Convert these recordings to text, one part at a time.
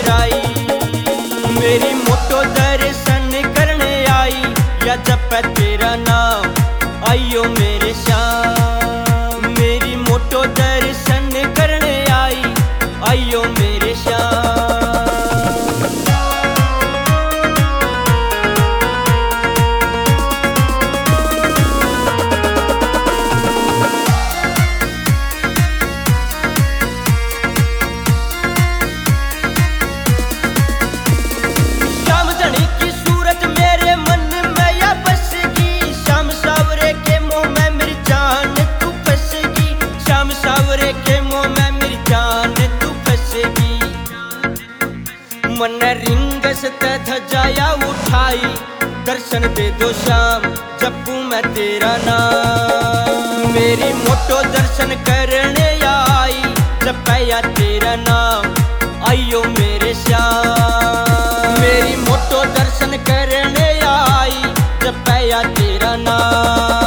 कराई। मेरी मोटो दर्शन करने आई या जपे तेरा नाम आइयो मेरे श्याम। मेरी मोटो दर्शन करने आई आइयो मेरे श्याम। मन रिंगस धजाया उठाई दर्शन दे दो श्याम जपू मैं तेरा नाम। मेरी मोटो दर्शन करने आई जपया तेरा नाम आइयो मेरे श्याम। मेरी मोटो दर्शन करने आई जपया तेरा नाम।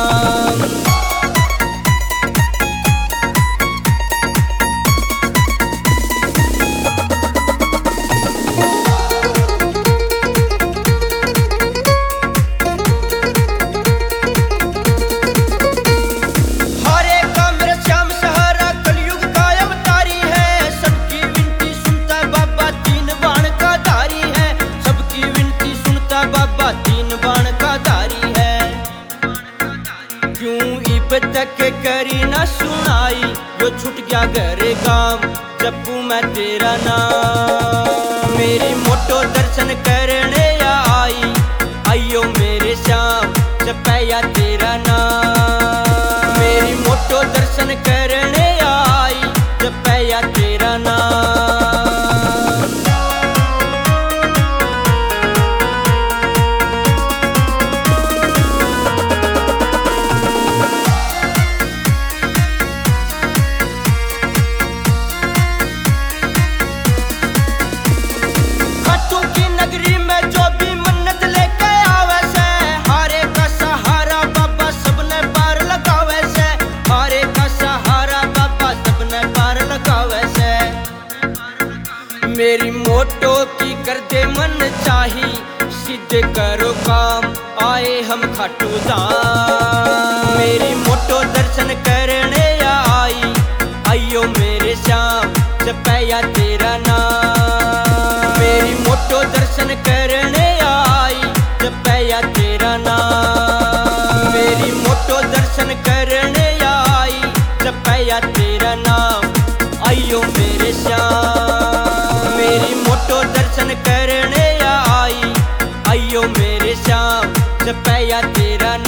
तक करी ना सुनाई जो छूट गया घरे काम जपू मैं तेरा नाम। मेरी मोटो दर्शन करने आई आइयो मेरे श्याम जपया तेरा नाम। मेरी मोटो दर्शन करने आई जपया तेरा नाम। मेरी मोटो की कर दे मन चाही सिद्ध करो काम आए हम खाटू धाम। मेरी मोटो दर्शन करने आई आइयो मेरे श्याम जपया तेरा नाम। मेरी मोटो दर्शन करने आई जपया तेरा नाम। मेरी मोटो दर्शन करने आई जपया तेरा नाम आइयो मेरे श्याम। मेरी मोटो दर्शन करने आई आइयो मेरे श्याम जपया तेरा